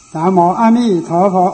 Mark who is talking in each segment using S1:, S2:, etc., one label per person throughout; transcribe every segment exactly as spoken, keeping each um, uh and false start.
S1: 南无阿弥陀佛。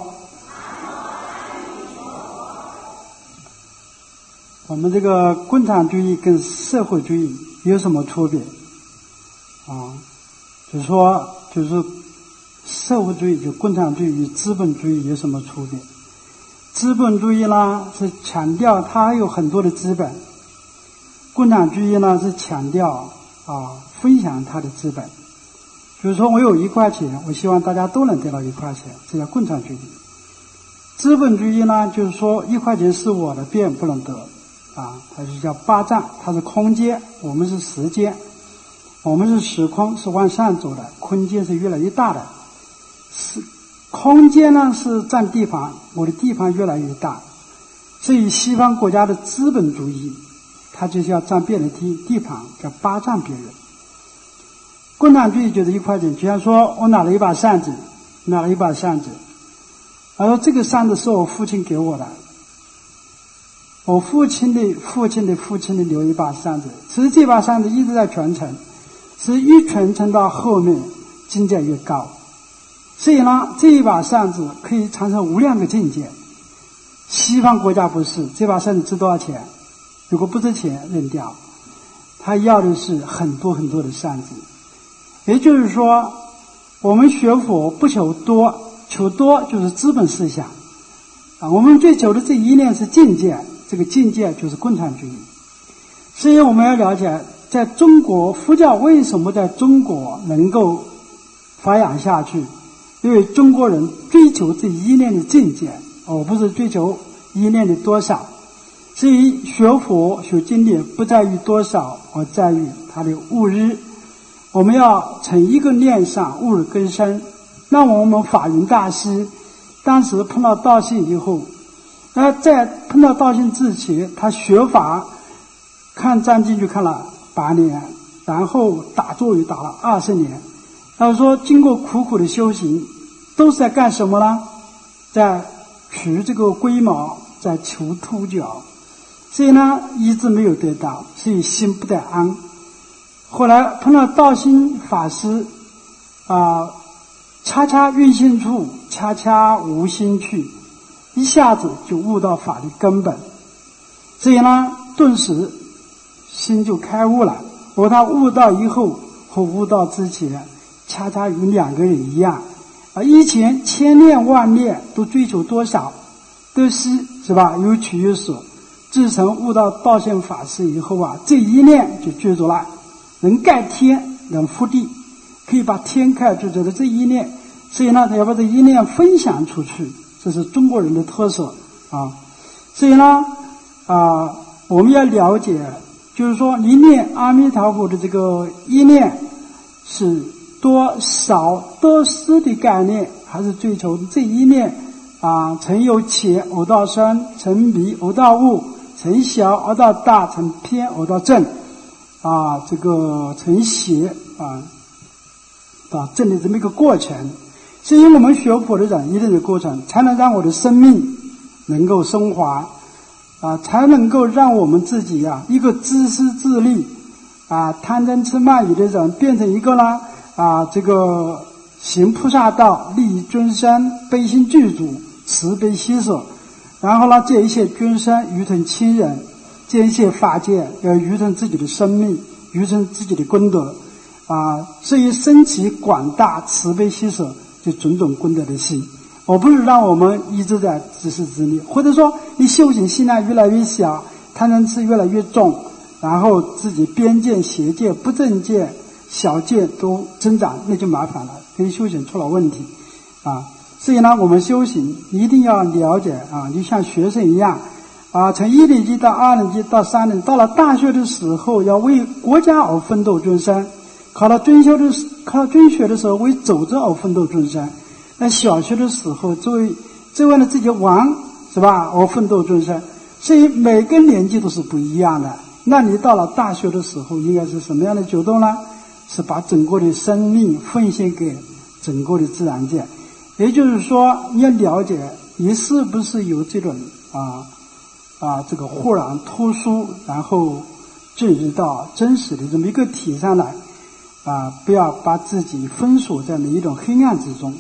S1: 我们这个共产主义跟社会主义有什么区别啊？就是说，就是社会主义就共产主义与资本主义有什么区别？资本主义呢是强调它有很多的资本，共产主义呢是强调啊分享它的资本。就是说我有一块钱，我希望大家都能得到一块钱，这叫共产主义。资本主义呢，就是说一块钱是我的，别人不能得啊，它是叫霸占，它是空间，我们是时间，我们是时空，是往上走的，空间是越来越大的。是空间呢是占地方，我的地方越来越大，所以西方国家的资本主义，它就是要占别人的地地方，叫霸占别人。共产主义就是一块钱，就像说我拿了一把扇子，拿了一把扇子，然后这个扇子是我父亲给我的，我父亲的父亲的父亲的留一把扇子，其实这把扇子一直在传承，是一传承到后面境界越高，所以呢这一把扇子可以产生无量个境界。西方国家不是，这把扇子值多少钱？如果不值钱扔掉，他要的是很多很多的扇子。也就是说，我们学佛不求多，求多就是资本思想啊。我们追求的这一念是境界，这个境界就是共产主义。所以我们要了解，在中国佛教为什么在中国能够发扬下去，因为中国人追求这一念的境界，而不是追求一念的多少。所以学佛学经典不在于多少，而在于它的悟日。我们要从一个念上悟入根深。那我们法云大师当时碰到道性以后，那在碰到道性之前，他学法看藏经就看了八年，然后打坐也打了二十年。他说经过苦苦的修行，都是在干什么呢？在取这个龟毛，在求秃角。所以呢一直没有得到，所以心不得安。后来碰到道心法师啊，恰恰运心处，恰恰无心去，一下子就悟到法的根本。所以呢顿时心就开悟了。而他悟到以后和悟到之前恰恰有两个人一样啊，以前千念万念都追求多少，都是是吧有取有舍。自从悟到道性法师以后啊，这一念就具足了，能盖天，能覆地，可以把天盖住着的这一念。所以呢他要把这一念分享出去，这是中国人的特色啊。所以呢啊，我们要了解，就是说你念阿弥陀佛的这个一念是多少多失的概念，还是追求这一念啊，从有且而到生，从迷而到悟，从小而到大，从偏而到正啊，这个从邪啊到正的这么一个过程。所以我们学佛的人一定的过程，才能让我的生命能够升华啊，才能够让我们自己啊一个自私自利啊贪嗔痴慢疑的人，变成一个呢啊这个行菩萨道，利益众生，悲心具足，慈悲喜舍。然后呢这一切众生如同亲人，这一切法界要如同自己的生命，如同自己的功德啊，所以升起广大慈悲喜舍就种种功德的心，而不是让我们一直在自私自利，或者说你修行心量越来越小，贪嗔痴越来越重，然后自己边界邪见不正见小见都增长，那就麻烦了，跟修行出了问题啊。所以呢我们修行一定要了解啊，就像学生一样啊，从一年级到二年级到三年级，到了大学的时候要为国家而奋斗终身，考了中学的考了中学的时候为组织而奋斗终身，那小学的时候作为这为了自己玩是吧而奋斗终身。所以每个年纪都是不一样的。那你到了大学的时候应该是什么样的举动呢？是把整个的生命奉献给整个的自然界。也就是说你要了解你是不是有这种啊啊这个豁然脱疏，然后进入到真实的这么一个体上来啊，不要把自己封锁在哪一种黑暗之中。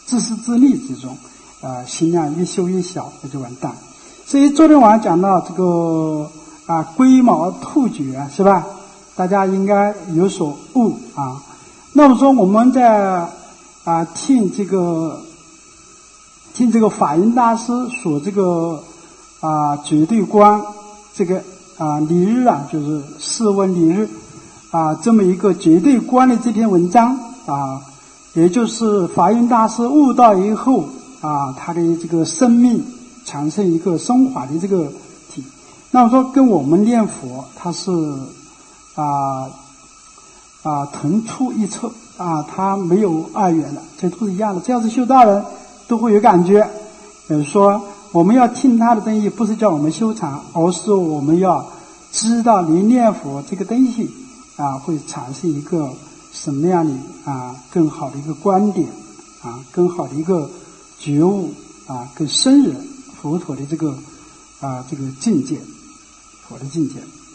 S1: 自私自利之中，啊，心量越修越小，那就完蛋。所以昨天晚上讲到这个啊龟毛兔角是吧？大家应该有所悟啊。那么说我们在啊听这个听这个法云大师所这个啊绝对观这个啊理日啊，就是释问理日啊这么一个绝对观的这篇文章啊。也就是法云大师悟道以后啊，他的这个生命产生一个升华的这个体。那么说跟我们念佛，它是啊啊同出一辙啊，它没有二元的，这都是一样的。只要是修道人，都会有感觉。就是说，我们要听他的东西，不是叫我们修禅，而是我们要知道你念佛这个东西啊，会产生一个什么样的啊更好的一个观点啊，更好的一个觉悟啊，更深入佛陀的这个啊这个境界，佛的境界。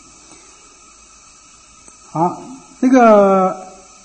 S1: 好，这个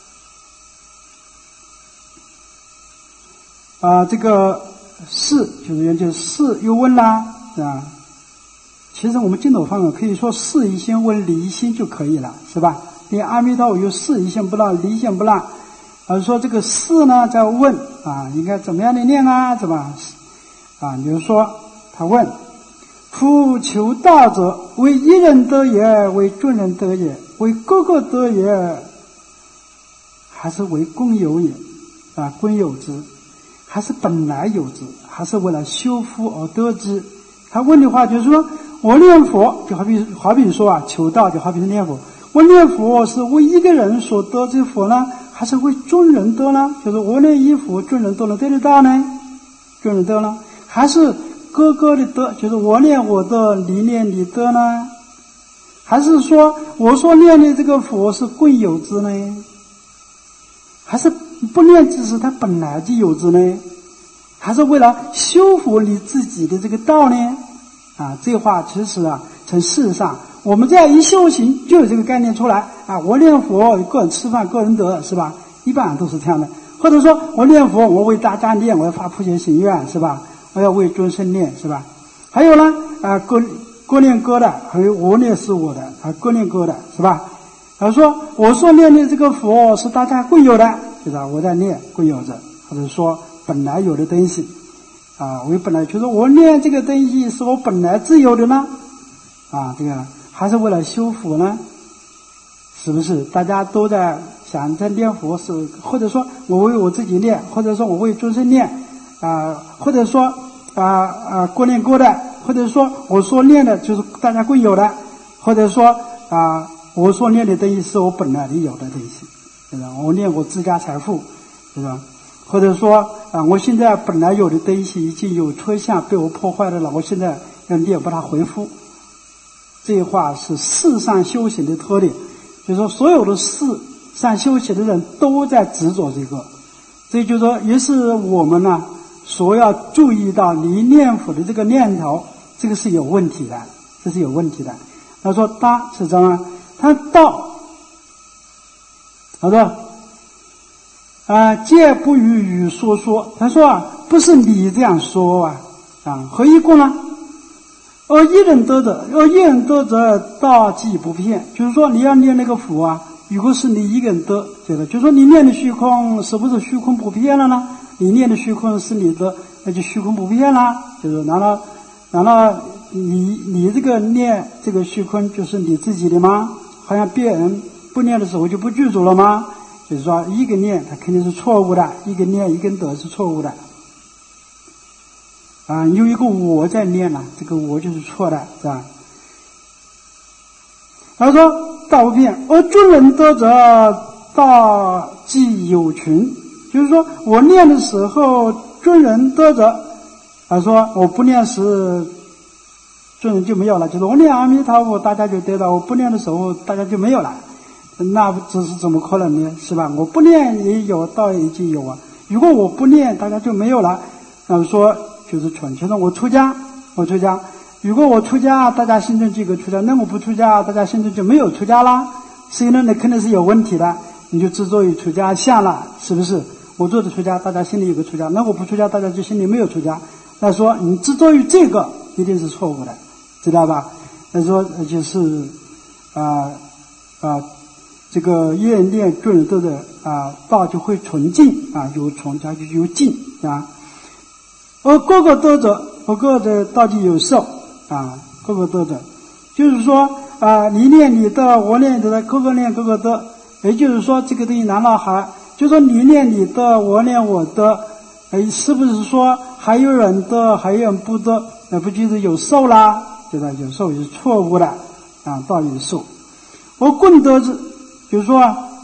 S1: 啊这个事就是原就是事又问啦啊，其实我们净土方面可以说事一心问理一心就可以了，是吧？连阿弥陀佛有事一心不让，理一心不让，而说这个事呢在问啊，应该怎么样的念啊？怎么啊？比如说他问：夫求道者，为一人得也，为众人得也，为个个得也，还是为共有也？啊，共有之，还是本来有之，还是为了修复而得之？他问的话就是说，我念佛就好比好比说啊，求道就好比是念佛。我念佛是为一个人所得之佛呢，还是为众人得呢？就是我念一佛，众人都能得得到呢？众人得呢？还是个个的得？就是我念我的，你念你得呢？还是说我所念的这个佛是共有之呢？还是不念之时它本来就有之呢？还是为了修复你自己的这个道呢？啊，这话其实啊，从事实上。我们这样一修行就有这个概念出来啊！我念佛，个人吃饭，个人得，是吧？一般都是这样的。或者说我念佛，我为大家念，我要发普贤行愿，是吧？我要为众生念，是吧？还有呢，啊，各各念各的，还有我念是我的，啊，各念各的，是吧？而说我所念的这个佛是大家共有的，是吧？我在念共有着，或者说本来有的东西啊，我本来就是我念这个东西是我本来自有的呢，啊，这个。还是为了修复呢？是不是？大家都在想在念佛是，或者说我为我自己念，或者说我为众生念，啊、呃，或者说啊啊各念各的，或者说我所念的就是大家共有的，或者说啊、呃、我所念的东西是我本来的有的东西，对吧？我念我自家财富，对吧？或者说啊、呃、我现在本来有的东西已经有车相被我破坏的了，我现在要念把它恢复。这话是世上修行的特点，就是说所有的世上修行的人都在执着这个，所以就是说也是我们呢所要注意到你念佛的这个念头，这个是有问题的，这是有问题的。他说他是什么？他道，他说啊，皆不与语说说。他说啊，不是你这样说啊，啊，何以故呢？而一人得者，而一人得者，道即不骗。就是说，你要念那个佛啊，如果是你一个人得，对的，就是说你念的虚空，是不是虚空不骗了呢？你念的虚空是你的，那就虚空不骗了。就是难道难道你你这个念这个虚空就是你自己的吗？好像别人不念的时候就不具足了吗？就是说，一个念它肯定是错误的，一个念一个得是错误的。啊，有一个我在念了，这个我就是错的，是吧？他说道不骗，而众人得者，道即有群。就是说我念的时候，众人得者，他说我不念时，众人就没有了。就是我念阿弥陀佛，大家就得到；我不念的时候，大家就没有了。那这是怎么可能呢？是吧？我不念也有，道已经有啊。如果我不念，大家就没有了。那说。就是纯粹的，我出家，我出家。如果我出家，大家心中就有出家；那我不出家，大家心中就没有出家啦。所以呢，那肯定是有问题的。你就执着于出家相了，是不是？ 我做的出家，大家心里有个出家；那我不出家，大家就心里没有出家。那说你执着于这个，一定是错误的，知道吧？那说就是啊啊、呃，这个业念众人都的啊道就会纯净啊，有纯家就有净啊。而各个得者，各个的道就有受啊，各个得者，就是说啊，你念你的，我念你的，各个念各个得。也就是说，这个东西难道还就说你念你的，我念我的，哎，是不是说还有人得，还有人不得？那不就是有受啦？对吧？有受也是错误的啊，道有受。我共得之，就是说，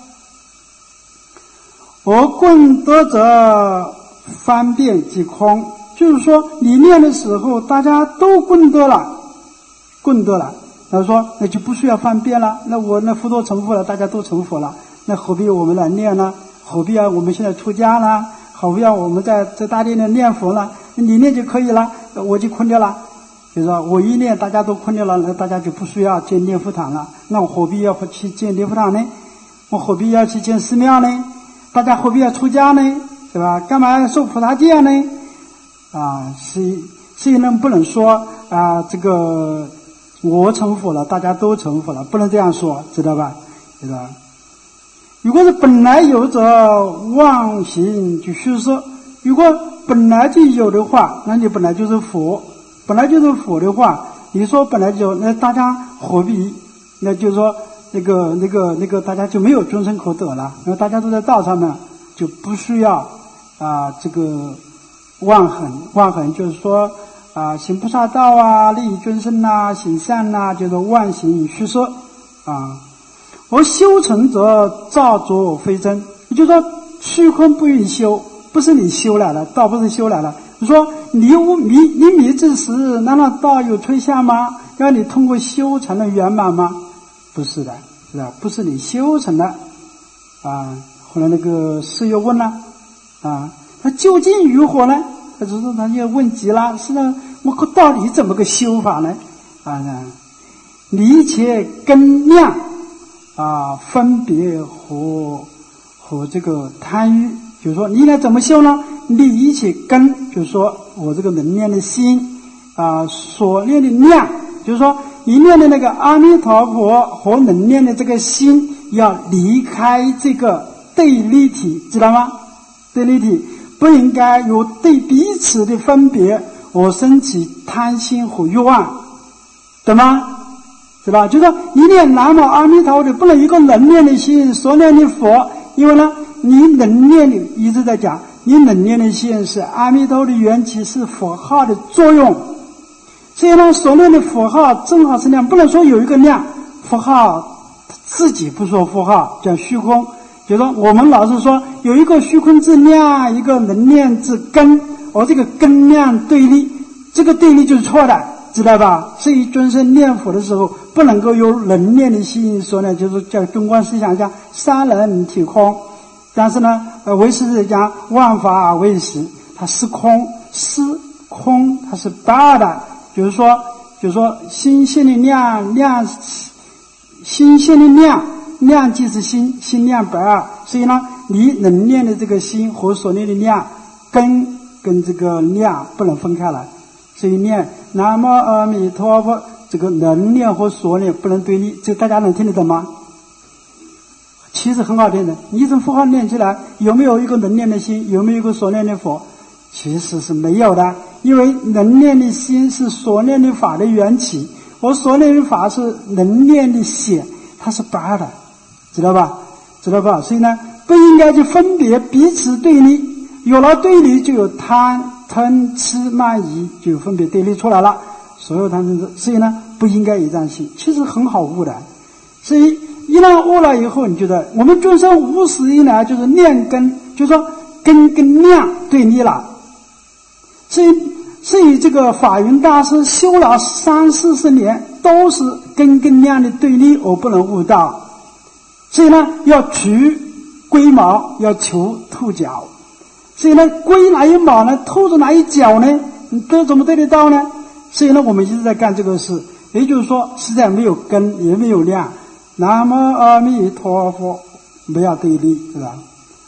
S1: 我共得者方便即空，就是说你念的时候，大家都共得了，共得了。他说那就不需要方便了，那我那佛陀成佛了，大家都成佛了，那何必我们来念呢？何必要我们现在出家呢？何必要我们在在大殿里念佛呢？你念就可以了，我就空掉了。就是说我一念大家都空掉了，那大家就不需要建念佛堂了，那我何必要去建念佛堂呢？我何必要去建寺庙呢？大家何必要出家呢？对吧？干嘛要受菩萨戒呢？啊，所以所以呢，不能说啊这个我成佛了，大家都成佛了，不能这样说，知道吧？知道。如果是本来有者妄行就虚设，如果本来就有的话，那你本来就是佛，本来就是佛的话，你说本来就那大家何必？那就是说那个那个那个大家就没有众生可得了，因为大家都在道上面，就不需要啊这个妄行，妄行就是说。啊，行菩萨道啊，利益众生呐，行善呐，就是妄行虚设啊。而修成者造作非真，也就是说虚空不允修，不是你修来了，道不是修来了。你说迷无迷你迷之时，难道道有退下吗？要你通过修成了圆满吗？不是的，是吧？不是你修成的啊。后来那个师又问了啊，那究竟如何呢？他就是他就问急了，是呢，我到底怎么个修法呢？啊，离切根量啊，分别和和这个贪欲，就是说你应该怎么修呢？离切根，就是说我这个能念的心啊，所念的量，就是说你念的那个阿弥陀佛和能念的这个心要离开这个对立体，知道吗？对立体。不应该有对彼此的分别，我升起贪心和欲望，懂吗？是吧？就是说你念南无阿弥陀佛的，不能一个能念的心所念的佛，因为呢，你能念的一直在讲，你能念的心是阿弥陀佛的缘起，是佛号的作用，所以呢，所念的佛号正好是量，不能说有一个量，佛号自己不说佛号，讲虚空。就是说我们老是说有一个虚空之量，一个能念之根，而这个根量对立，这个对立就是错的，知道吧？所以尊生念佛的时候不能够有能念的心所呢，就是叫中观思想讲三人体空，但是呢呃唯识是讲万法唯识，它是空，是空它是不二的，就是说就是说心性的量，量心性的量，量即是心，心量不二，所以呢，你能念的这个心和所念的量，根跟这个量不能分开来，所以念南无阿弥陀佛，这个能念和所念不能对立，这大家能听得懂吗？其实很好听的，你从佛号念起来，有没有一个能念的心？有没有一个所念的佛？其实是没有的，因为能念的心是所念的法的缘起，而所念的法是能念的显，它是不二的。知道吧？知道吧？所以呢，不应该去分别彼此对立，有了对立就有贪、嗔、痴、慢、疑，就有分别对立出来了。所有贪嗔痴，所以呢，不应该有这样心，其实很好悟的。所以一旦悟了以后，你觉得我们众生无始以来就是念根，就是说根跟量对立了。所以，所以这个法云大师修了三四十年，都是根跟量的对立，而不能悟道。所以呢，要取龟毛，要求兔角。所以呢，龟哪一毛呢？兔子哪一角呢？你都怎么对得到呢？所以呢，我们一直在干这个事，也就是说，实在没有根，也没有量。南无阿弥陀佛，不要对立，是吧？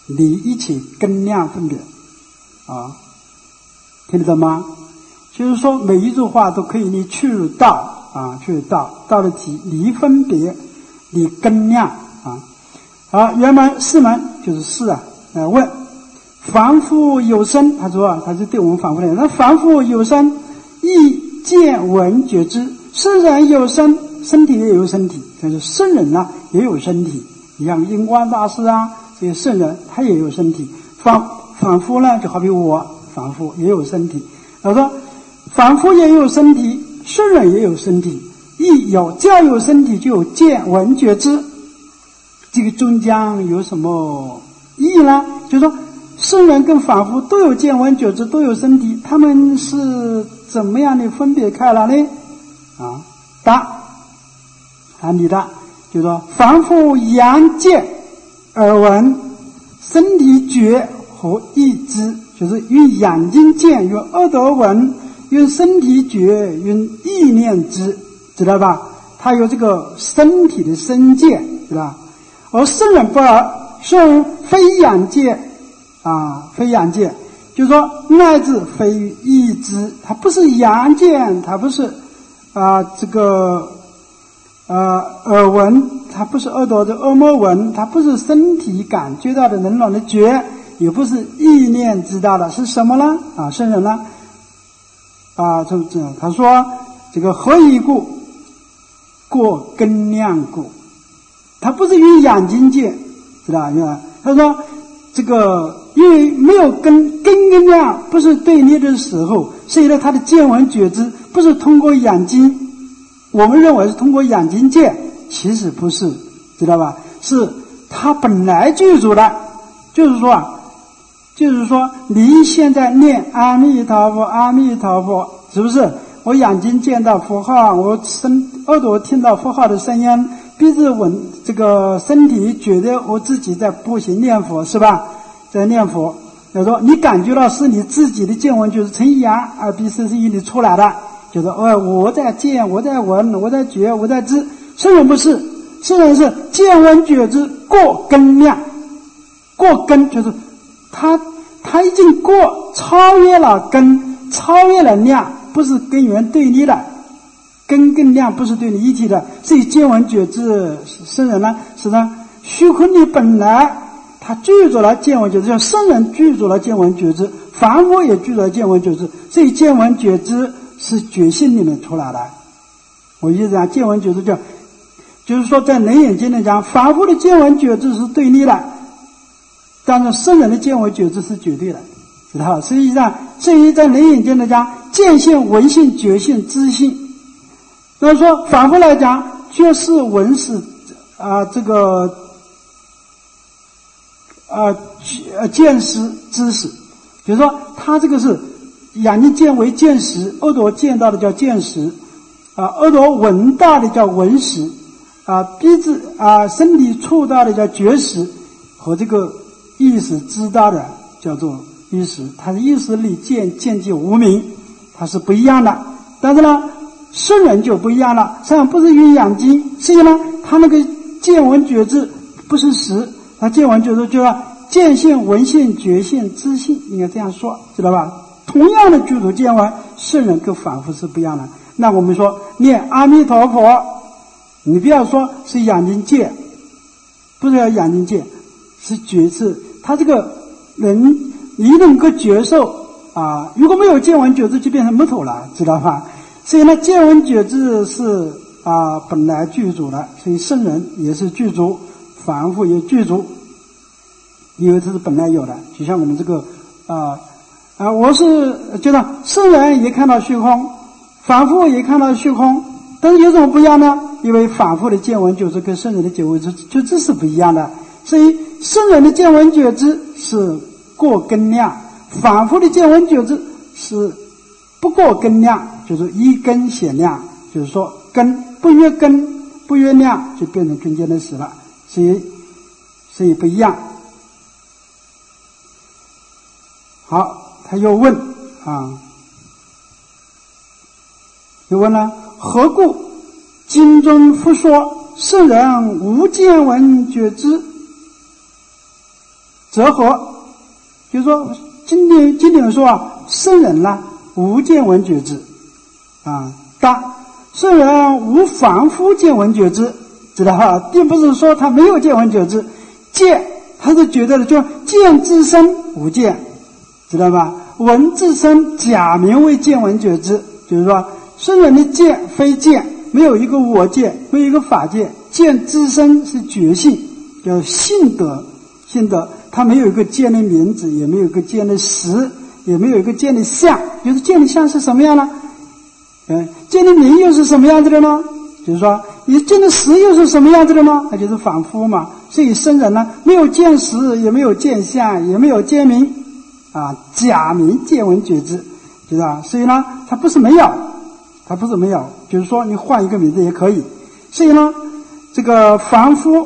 S1: 理一切根量分别啊，听得懂吗？就是说每一句话都可以你去入道啊，去入道，道的体理分别，理根量啊。好，原门四门就是四啊。来问，凡夫有身，他说他就对我们凡夫来讲，那凡夫有身，亦见闻觉知。圣人有身，身体也有身体，但是圣人呢也有身体。你像印光大师啊，这些圣人他也有身体。凡凡夫呢，就好比我，凡夫也有身体。他说，凡夫也有身体，圣人也有身体，亦有只要有身体就有见闻觉知。这个中间有什么意义呢？就是说，圣人跟凡夫都有见闻觉知，都有身体，他们是怎么样的分别开来呢？啊，答啊，你的就是说，凡夫眼见耳闻，身体觉和意知，就是用眼睛见，用耳朵闻，用身体觉，用意念知，知道吧？他有这个身体的身见，知道吧？而圣人不尔，圣人非眼界啊，非眼界，就是说乃至非意知，他不是眼见，他不是啊这个呃耳闻，他不是耳朵的耳膜闻，他不是身体感觉到的冷暖的觉，也不是意念知道的，是什么呢？啊，圣人呢？啊，这这他说这个何以故？过根量故。他不是用眼睛见，知道吧？他说这个因为没有根根根量不是对立的时候，所以呢他的见闻觉知不是通过眼睛，我们认为是通过眼睛见，其实不是，知道吧？是他本来具足的，就是说啊，就是说你现在念阿弥陀佛阿弥陀佛，是不是？我眼睛见到佛号，我身耳朵听到佛号的声音，鼻子闻这个身体觉得我自己在步行念佛，是吧？在念佛，他说你感觉到是你自己的见闻就是从眼耳鼻舌身意里出来的，就是哦我在见，我在闻，我在觉，我在知。圣人不是，圣人是见闻觉知过根量，过根就是他他已经过超越了根，超越了量，不是根源对立的。根跟量不是对你一体的，所以见闻觉知圣人呢，是呢虚空里本来他具足了见闻觉知，像圣人具足了见闻觉知，凡夫也具足了见闻觉知，所以见闻觉知是觉性里面出来的。我意思讲见闻觉知叫，就是说在楞严经里讲，凡夫的见闻觉知是对立的，但是圣人的见闻觉知是绝对的，知道吧？实际上，所以在楞严经里讲，见性、闻性、觉性、知性。那说反复来讲，觉识、闻识啊、呃，这个啊呃见识、知识，比如说他这个是眼睛见为见识，耳朵见到的叫见识，啊耳朵闻到的叫闻识，啊鼻子啊身体触到的叫觉识，和这个意识知道的叫做意识。它的意识里见见即无明，它是不一样的。但是呢，圣人就不一样了，圣人不是用眼睛，所以呢，他那个见闻觉知不是实，他见闻觉知就要见性、闻性、觉性、知性，应该这样说，知道吧？同样的具足见闻，圣人跟凡夫是不一样的。那我们说念阿弥陀佛，你不要说是眼睛见，不是要眼睛见，是觉知。他这个人你能够接受啊，如果没有见闻觉知，就变成木头了，知道吧？所以呢，见闻觉知是啊本来具足的，所以圣人也是具足，凡夫也具足，因为这是本来有的。就像我们这个啊啊，我是觉得圣人也看到虚空，凡夫也看到虚空，但是有什么不一样呢？因为凡夫的见闻觉知跟圣人的见闻觉知是不一样的，所以圣人的见闻觉知是过根量，凡夫的见闻觉知是不过根量，就是依根显量，就是说根不越根不越量，就变成中间的实了，所以所以不一样。好，他又问啊，又问了，何故经中复说圣人无见闻觉知？ 则何？就是说，经典经典说啊，圣人呢，无见闻觉知啊。答：圣人无凡夫见闻觉知，知道吧？并不是说他没有见闻觉知，见他是觉得的，就见自身无见，知道吧？闻自身假名为见闻觉知，就是说，圣人的见非见，没有一个我见，没有一个法见，见自身是觉性，叫性德，性德，它没有一个见的名字，也没有一个见的实，也没有一个见的相，就是见的相是什么样呢？嗯，见的名又是什么样子的呢？就是说，你见的实又是什么样子的呢？那就是凡夫嘛。所以圣人呢，没有见实，也没有见相，也没有见名，啊，假名见闻觉知，知道吧？所以呢，它不是没有，它不是没有，就是说你换一个名字也可以。所以呢，这个凡夫，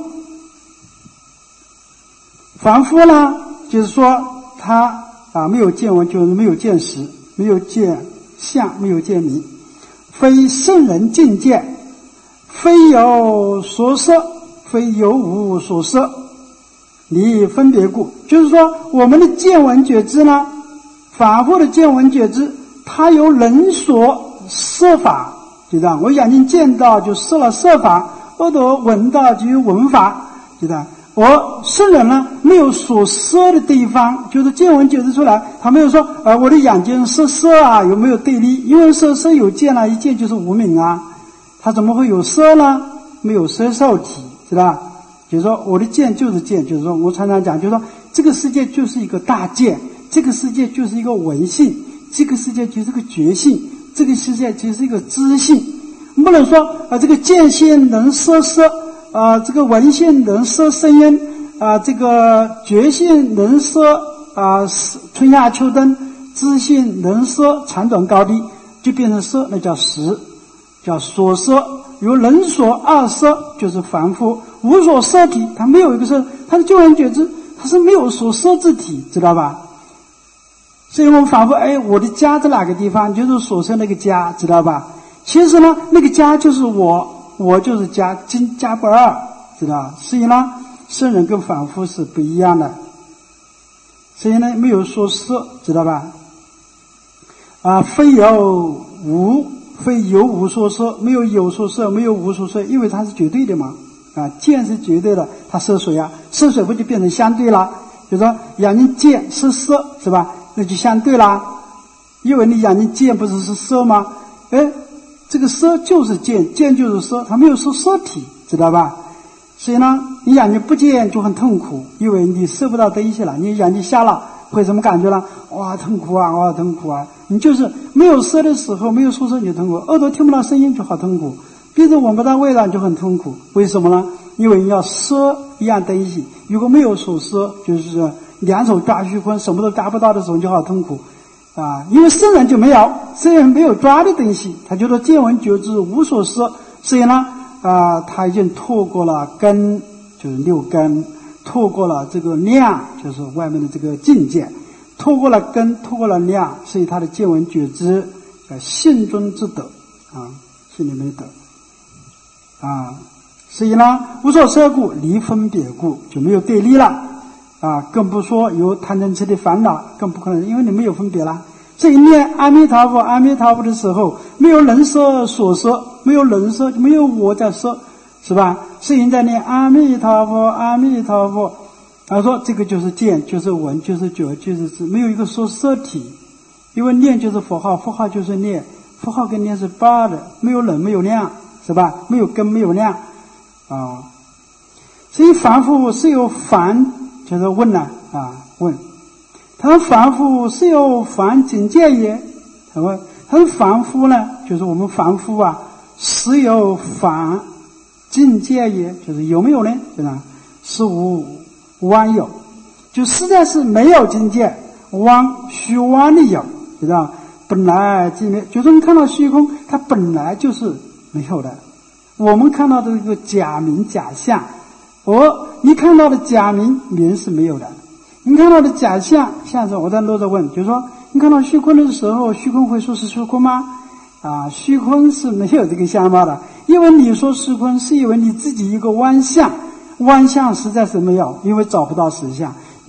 S1: 凡夫呢，就是说他啊没有见闻，就是没有见实，没有见相，没有见名。非圣人境界，非有所摄，非有无所摄，离分别故。就是说，我们的见闻觉知呢，反复的见闻觉知，它由人所摄法，知道？我眼睛见到就摄了摄法，耳朵闻到就有闻法，知道？我圣人呢，没有所摄的地方，就是见闻觉知出来，他没有说，呃，我的眼睛摄摄啊，有没有对立？因为摄摄有见啊，一见就是无明啊，他怎么会有摄呢？没有摄受体，知道吧？就是说，我的见就是见，就是说我常常讲，就是说，这个世界就是一个大见，这个世界就是一个唯性，这个世界就是个觉性，这个世界就是一个知性，不能说啊、呃，这个见性能摄摄。啊、呃，这个闻性能摄声音，啊、呃，这个觉性能摄啊春夏秋冬，知性能摄长短高低，就变成摄，那叫实，叫所摄。由人所二摄，就是凡夫，无所摄体，他没有一个摄，他的见闻觉知，他是没有所摄之体，知道吧？所以我们反复，哎，我的家在哪个地方？就是所摄那个家，知道吧？其实呢，那个家就是我。我就是家，今家不二，知道？所以呢，圣人跟凡夫是不一样的。所以呢，没有说摄，知道吧？啊，非有无，非有无所摄，没有有所摄，没有无所摄，因为它是绝对的嘛。啊，见是绝对的，它摄水啊，摄水不就变成相对啦？就是说，眼睛见是摄，是吧？那就相对啦。因为你眼睛见不是是摄吗？哎。这个摄就是见，见就是摄，它没有说摄体，知道吧？所以呢，你眼睛不见就很痛苦，因为你摄不到东西了。你眼睛瞎了，会什么感觉呢？哇，痛苦啊，哇，痛苦啊！你就是没有摄的时候，没有说摄你就痛苦，耳朵听不到声音就好痛苦，鼻子闻不到味道就很痛苦。为什么呢？因为你要摄一样东西，如果没有所摄，就是两手抓虚空，什么都抓不到的时候就好痛苦。啊，因为圣人就没有，圣人没有抓的东西，他觉得见闻觉知无所摄，所以呢，啊，他已经透过了根，就是六根，透过了这个量，就是外面的这个境界，透过了根，透过了量，所以他的见闻觉知叫性中之德啊，心里面的德啊，所以呢，无所摄故，离分别故，就没有对立了。啊，更不说有贪嗔痴的烦恼，更不可能，因为你没有分别啦。所以念阿弥陀佛，阿弥陀佛的时候，没有人摄所摄，没有人摄，没有我在摄，是吧？所以在念阿弥陀佛，阿弥陀佛，他说这个就是见，就是闻，就是觉，就是知，没有一个说摄体，因为念就是佛号，佛号就是念，佛号跟念是八的，没有人，没有量，是吧？没有根，没有量，啊。所以凡夫是有凡。就是问呢啊问，他说凡夫是有凡境界也，他说他说凡夫呢，就是我们凡夫啊，是有凡境界也，就是有没有呢？对吧？是无妄有，就实在是没有境界，妄虚妄的有，知道？本来即没，就是你看到虚空，它本来就是没有的。我们看到的这个假名假相。我你看到的假名名是没有的，你看到的假象，像是我在落着问，就是说你看到虚空的时候，虚空会说是虚空吗？啊，虚空是没有这个相貌的，因为你说虚空是因为你自己一个妄相，妄相实在是没有，因为找不到实相。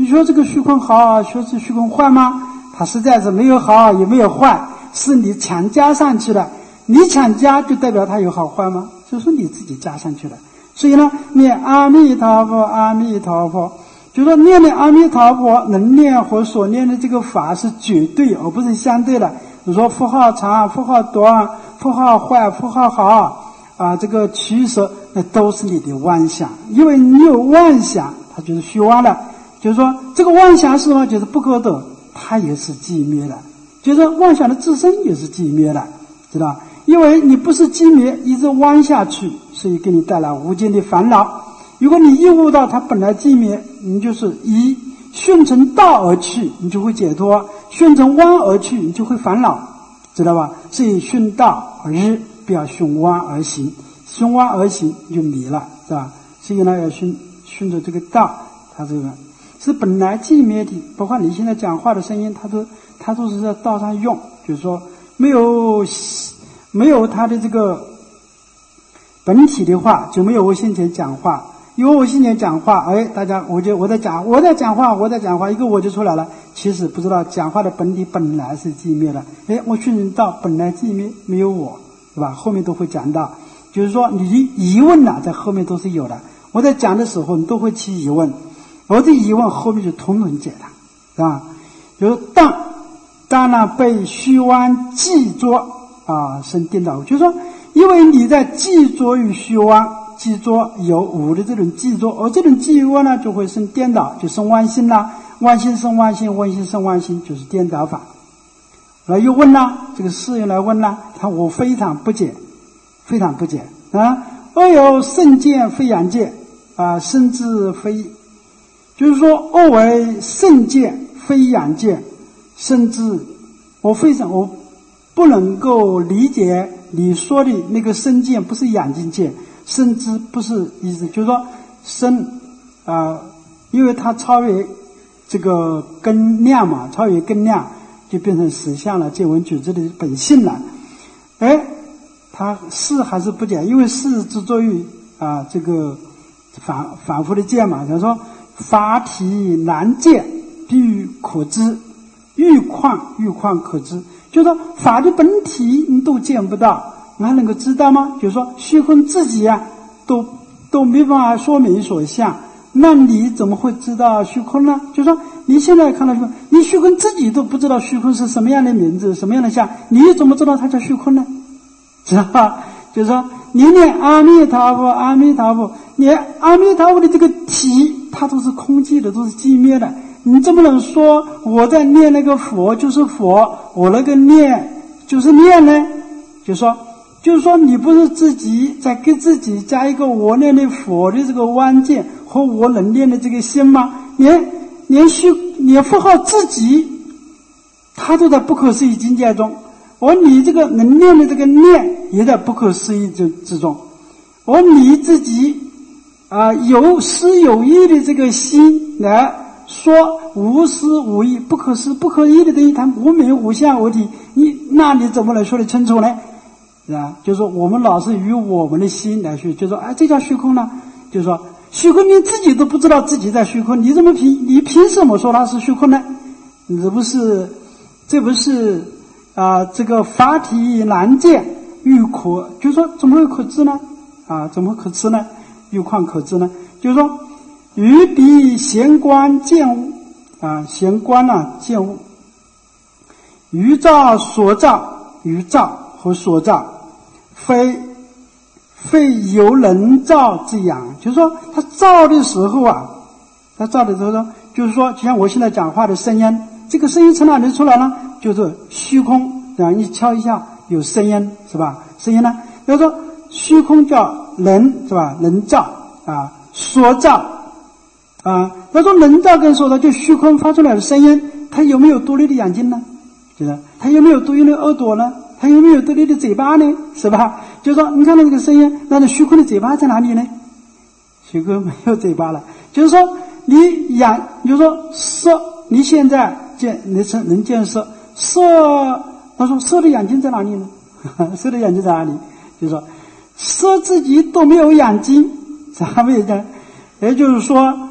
S1: 你说这个虚空好，说是虚空坏吗？它实在是没有好也没有坏，是你强加上去的。你强加就代表它有好坏吗？就是你自己加上去的。所以呢，念阿弥陀佛，阿弥陀佛，就说念念阿弥陀佛能念和所念的这个法是绝对而不是相对的。比如说符号长，符号短，符号坏，符号好啊，这个取舍那都是你的妄想，因为你有妄想，它就是虚妄的。就是说这个妄想是什么？就是不可得，它也是寂灭的。就是说妄想的自身也是寂灭的，知道？因为你不是寂灭，一直妄下去，所以给你带来无尽的烦恼。如果你一悟到它本来寂灭，你就是一顺承道而去，你就会解脱；顺承妄而去，你就会烦恼，知道吧？所以顺道而日，不要顺妄而行。顺妄而行就迷了，是吧？所以呢，要顺顺着这个道，它这个是本来寂灭的。包括你现在讲话的声音，它都它都是在道上用，就是说没有没有它的这个本体的话，就没有我先前讲话。因为我先前讲话，哎，大家我就我在讲我在讲话我在讲话，一个我就出来了。其实不知道讲话的本体本来是寂灭的。哎，我训练到本来寂灭，没有我，是吧？后面都会讲到，就是说你的疑问啊，在后面都是有的。我在讲的时候，你都会起疑问，我的疑问后面就统统解答，是吧？就是当当然被虚妄记着啊，生颠倒，就是说，因为你在记着与虚妄。记着有无的这种记着，而这种记着呢，就会生颠倒，就生妄心啦。妄心生妄心，妄心生妄心，就是颠倒法。来又问啦，这个师又来问啦，他我非常不解，非常不解啊！恶有圣见非阳见啊，甚至非，就是说恶为圣见非阳见，甚至我非常我不能够理解你说的那个圣见不是阳尽见。甚至不是意思，就是说生啊、呃，因为它超越这个根量嘛，超越根量就变成实相了，见闻觉知的本性了。哎，它是还是不解，因为是之作于啊这个反反复的见嘛，就是说法体难见，必欲可知，欲况欲况可知，就是说法的本体你都见不到。你还能够知道吗？就是说虚空自己啊都都没办法说明所相，那你怎么会知道虚空呢？就是说你现在看到虚空，你虚空自己都不知道虚空是什么样的名字，什么样的相，你怎么知道它叫虚空呢？知道吧？就是说你念阿弥陀佛，阿弥陀佛，你阿弥陀佛的这个体它都是空寂的，都是寂灭的，你怎么能说我在念那个佛就是佛，我那个念就是念呢？就是说就是说你不是自己在给自己加一个我念的佛的这个妄见和我能念的这个心吗？连连虚连符号自己它都在不可思议境界中，而你这个能念的这个念也在不可思议之之中，而你自己啊、呃、有思有意的这个心来说无思无意不可思不可议的东西，它无名无相无体，你那你怎么能说得清楚呢？啊，就是说我们老是与我们的心来说，就说哎，这叫虚空呢？就是说虚空你自己都不知道自己在虚空，你怎么凭你凭什么说它是虚空呢？你这不是这不是啊、呃、这个法体难见欲可，就是说怎么会可知呢？啊，怎么可知呢？欲况可知呢？就是说于彼闲观见物啊，闲观啊见物，于照所照，于照和所照，非非由人照之养。就是说他照的时候啊，他照的时候就是说就像我现在讲话的声音，这个声音从哪里出来呢？就是虚空，然后你敲一下有声音，是吧？声音呢，就是说虚空叫人，是吧？人照啊，所照啊，他说人照跟所照，就虚空发出来的声音，它有没有独立的眼睛呢？就是它有没有独立的耳朵呢？它有没有独立的嘴巴呢？是吧？就是说你看到这个声音，那你虚空的嘴巴在哪里呢？虚空没有嘴巴了。就是说你眼，就是说色，你现在见能能见色，色，他说色的眼睛在哪里呢？色的眼睛在哪里？就是说色自己都没有眼睛，啥没有眼？也就是说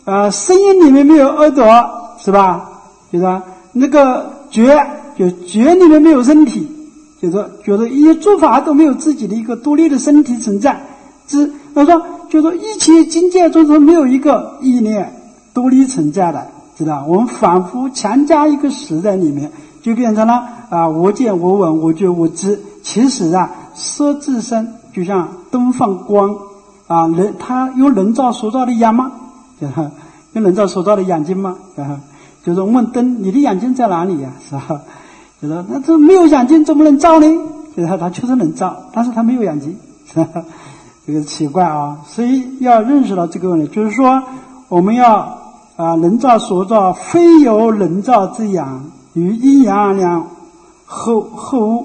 S1: 呃，声音里面没有耳朵，是吧？就是说那个觉，就觉里面没有身体，就是说觉得一切诸法都没有自己的一个独立的身体存在。知，他说，就是说一切境界中是没有一个意念独立存在的，知道？我们反复强加一个实在里面，就变成了啊，我见我闻我觉我知。其实啊，色自身就像灯放光啊，人他用人造所造的眼吗？用人造所造的眼睛吗？啊，就是问灯，你的眼睛在哪里呀、啊？是吧？就是那这没有眼睛怎么能照呢？就是他确实能照，但是他没有眼睛，是吧？这个奇怪啊，所以要认识到这个问题，就是说我们要啊，人造所造非由人造之养，与阴阳两后后物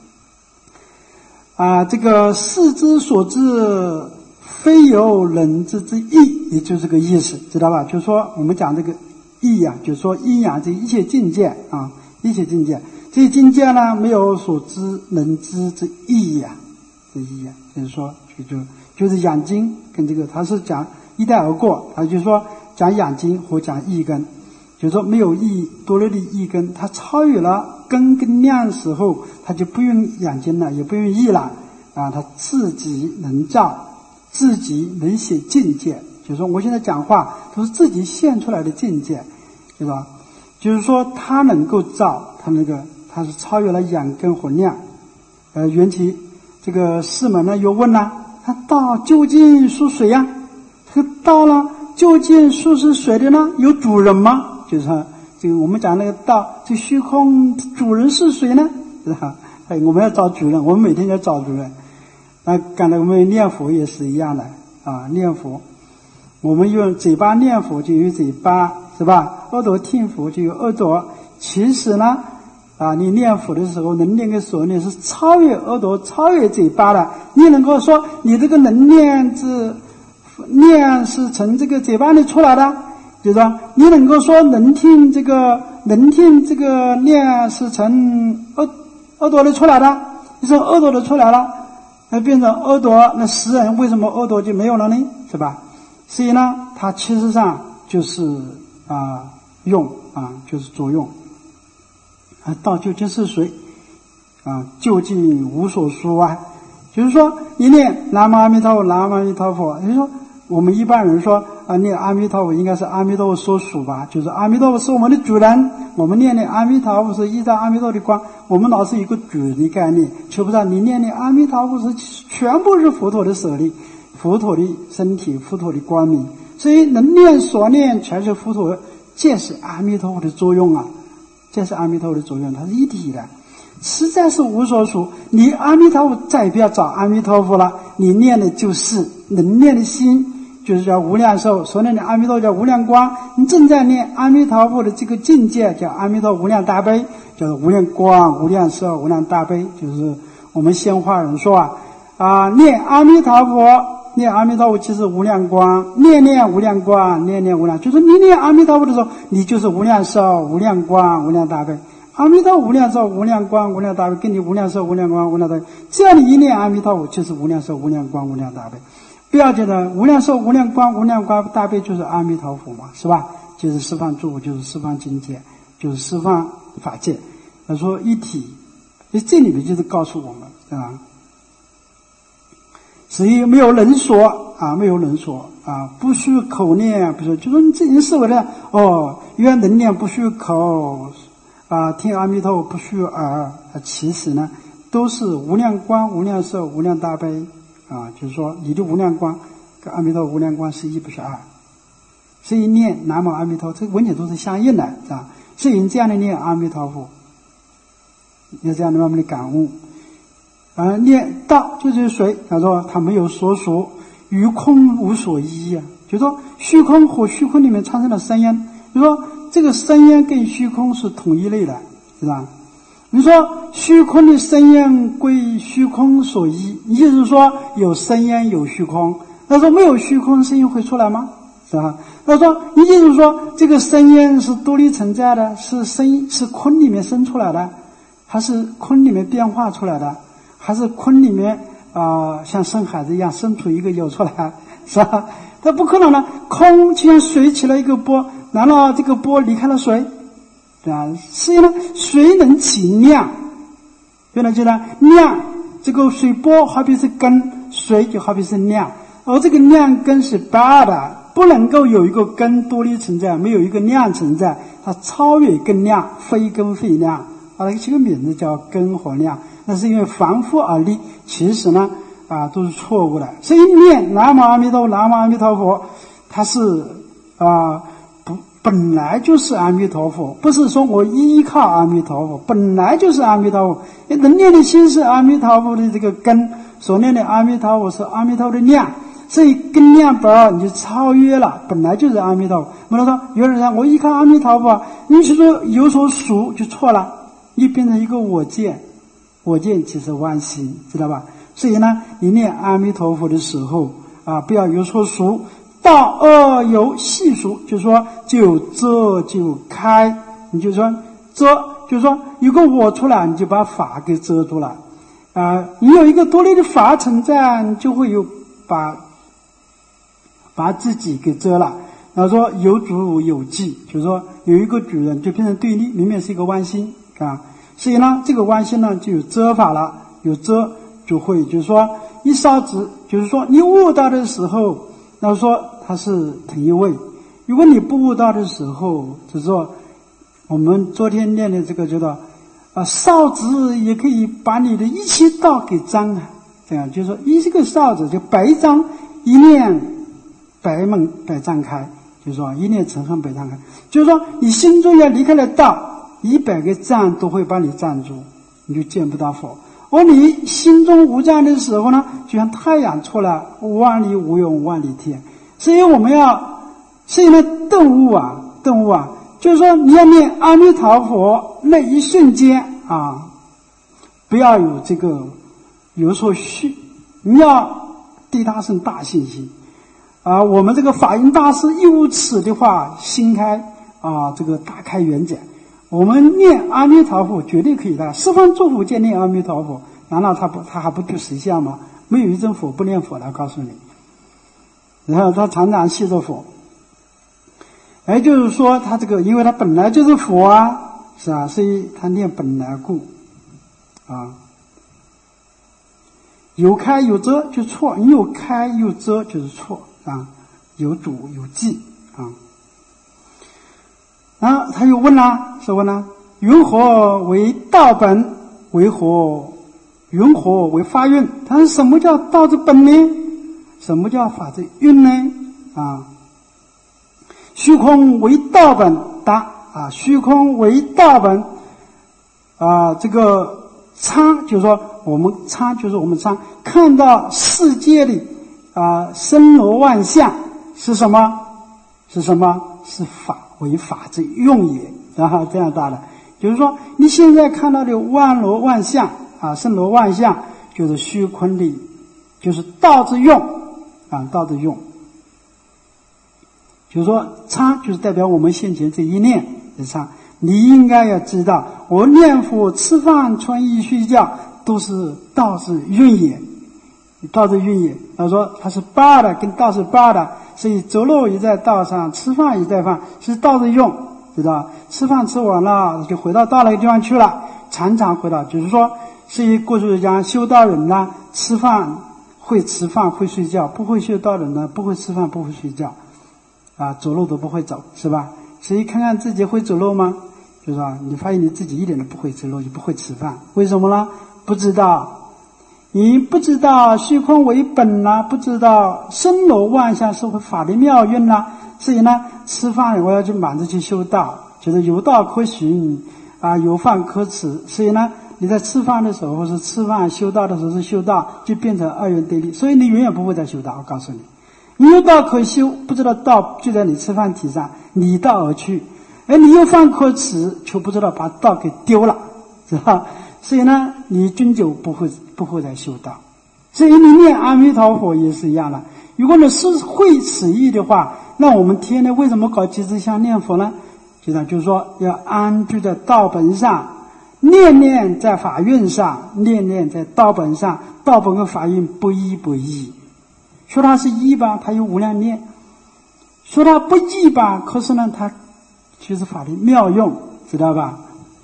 S1: 啊，这个世之所至非由人之之意，也就是这个意思，知道吧？就是说我们讲这个意啊，就是说阴阳这一切境界啊，一切境界，这些境界呢没有所知能知之意呀、啊，之意啊，就是说就就就是眼睛跟这个，他是讲一带而过啊，就是说讲眼睛和讲意根，就是说没有意多了的意根，它超越了根跟量时候，它就不用眼睛了，也不用意了啊，它自己能照，自己能写境界。就是说我现在讲话都是自己现出来的境界，对吧？就是说它能够照，它那个它是超越了眼根和量。呃，缘起这个释门呢又问了，他道究竟属谁呀、啊？这个道呢究竟属是谁的呢？有主人吗？就是说这个我们讲那个道，这虚空主人是谁呢？是吧？哎，我们要找主人，我们每天要找主人。那刚才我们念佛也是一样的啊，念佛，我们用嘴巴念佛就有嘴巴，是吧？耳朵听佛就有耳朵。其实呢，啊，你念佛的时候，能量跟所念是超越耳朵、超越嘴巴的。你能够说，你这个能量是念是从这个嘴巴里出来的，就是说，你能够说能听这个能听这个念是从耳耳朵里出来的，你从耳朵里出来了，那变成耳朵，那实人为什么耳朵就没有了呢？是吧？所以呢，它其实上就是啊用啊就是作用。啊，道究竟是谁？啊，究竟无所说啊。就是说，你念南无阿弥陀佛，南无阿弥陀佛。就是说，我们一般人说啊，念阿弥陀佛应该是阿弥陀佛所属吧？就是阿弥陀佛是我们的主人，我们念念阿弥陀佛是依照阿弥陀佛的光。我们老是有一个主人的概念，求不到你念念阿弥陀佛是全部是佛陀的舍利，佛陀的身体，佛陀的光明。所以能念所念全是佛陀，这是阿弥陀佛的作用啊。这是阿弥陀佛的作用，它是一体的，实在是无所属。你阿弥陀佛再也不要找阿弥陀佛了，你念的就是能念的心，就是叫无量寿。所念的阿弥陀佛叫无量光，你正在念阿弥陀佛的这个境界叫阿弥陀无量大悲，叫做无量光、无量寿、无量大悲。就是我们仙化人说啊啊，念阿弥陀佛。念阿弥陀佛即是无量光，念念无量光，念念无量，就是你念阿弥陀佛的时候，你就是无量寿、无量光、无量大悲。阿弥陀无量寿、无量光、无量大悲，跟你无量寿、无量光、无量大悲。只要你一念阿弥陀佛，就是无量寿、无量光、无量大悲。不要觉得无量寿、无量光、无量光大悲就是阿弥陀佛嘛，是吧？就是释放诸物，就是释放境界，就是释放法界。他说一体，这里面就是告诉我们，对吧？所以没有人说啊，没有人说啊，不需口念，不是，就说你自己思维的哦，原能念不需口啊，听阿弥陀佛不需耳啊，其实呢都是无量光、无量寿、无量大悲啊，就是说你的无量光跟阿弥陀佛无量光是一不是二，所以念南无阿弥陀佛，这个文点都是相应的，是吧？所以你这样的念阿弥陀佛，要这样的慢慢的感悟。啊，念道就是谁？他说他没有所属，于空无所依啊。就说虚空和虚空里面产生了声音，就说这个声音跟虚空是同一类的，是吧？你说虚空的声音归虚空所依，意思是说有声音有虚空。他说没有虚空，声音会出来吗？是吧？他说意思是说这个声音是独立存在的，是声音是空里面生出来的，还是空里面变化出来的？还是空里面啊、呃，像生孩子一样生出一个有出来，是吧？ 它不可能呢，空就像水起了一个波，然后这个波离开了水，对吧？所以呢，水能起量，原来就呢量，这个水波好比是根，水就好比是量，而这个量根是八的，不能够有一个根独立存在，没有一个量存在，它超越根量，非根非量，把它起个名字叫根和量，那是因为凡夫而立，其实呢啊都是错误的。所以念南无阿弥陀佛，南无阿弥陀佛，它是啊不本来就是阿弥陀佛，不是说我依靠阿弥陀佛，本来就是阿弥陀佛。能念的心是阿弥陀佛的这个根，所念的阿弥陀佛是阿弥陀佛的量，所以根量不二，你就超越了，本来就是阿弥陀佛。我们说有人说我依靠阿弥陀佛，你去说有所属就错了，你变成一个我见，我见即是万心，知道吧？所以呢，你念阿弥陀佛的时候啊，不要有所属，道二有细属，就是说就遮就开，你就说遮，就是说有个我出来，你就把法给遮住了啊。你有一个独立的法存在，你就会有把把自己给遮了。然后说有主有记，就是说有一个主人就变成对立，明明是一个弯心啊。所以呢，这个弯心呢就有遮法了，有遮就会就是说一烧直，就是说你悟到的时候，然后说它是同一位。如果你不悟到的时候，就是说我们昨天念的这个叫做啊哨子也可以把你的一切道给张啊，这样就是说一这个哨子就百张，一念百门百张开，就是说一念成恨百张开，就是说你心中要离开了道，一百个障都会把你占住，你就见不到佛。而你心中无障的时候呢，就像太阳出来，万里无云万里天。所以我们要，所以呢顿悟啊，顿悟啊，就是说你要念阿弥陀佛那一瞬间啊，不要有这个有所虚，你要对他生大信心啊。我们这个法音大师一无此的话，心开啊，这个大开圆展。我们念阿弥陀佛绝对可以的，十方诸佛皆念阿弥陀佛，难道他不他还不对实相吗？没有一尊佛不念佛的，告诉你。然后他常常系着佛，也就是说他这个因为他本来就是佛啊，是吧？所以他念本来故啊。有开有遮就错，你有开有遮就是错啊，有主有记啊。啊，他又问了，是问了，云何为道本？为何云何为法运？他说什么叫道之本呢？什么叫法之运呢？啊，虚空为道本，答啊，虚空为道本啊，这个参就是说我们参就是我们参看到世界里啊森罗万象是什么？是什么？是法。为法之用也，然后这样大的，就是说你现在看到的万罗万象啊，森罗万象，就是虚空的，就是道之用啊，道之用。就是说，参就是代表我们现前这一念的参。你应该要知道，我念佛、吃饭、穿衣、睡觉，都是道之运也，道之运也。他说它是八的，跟道是八的。所以走路也在道上，吃饭也在饭，是道的用，知道？吃饭吃完了就回到道那个地方去了，常常回到，就是说，所以过去讲修道人呢，吃饭会吃饭会睡觉，不会修道人呢不会吃饭不会睡觉，啊，走路都不会走，是吧？所以看看自己会走路吗？就是说，你发现你自己一点都不会走路，也不会吃饭，为什么呢？不知道。你不知道虚空为本啦、啊，不知道森罗万象是法的妙运啦、啊，所以呢，吃饭我要去忙着去修道，就是有道可循啊，有饭可吃。所以呢，你在吃饭的时候是吃饭，修道的时候是修道，就变成二元对立。所以你永远不会再修道。我告诉你，你有道可修，不知道道就在你吃饭体上，离道而去；而你有饭可吃，却不知道把道给丢了，是吧？所以呢，你终究不会不会再修道。所以你念阿弥陀佛也是一样的。如果你是会此意的话，那我们天天为什么搞几支香念佛呢？就这样，就是说要安居在道本上，念念在法运上，念念在道本上。道本和法运不一不异。说它是一吧，它有无量念； 说它不易吧，可是呢，它其实法的妙用，知道吧？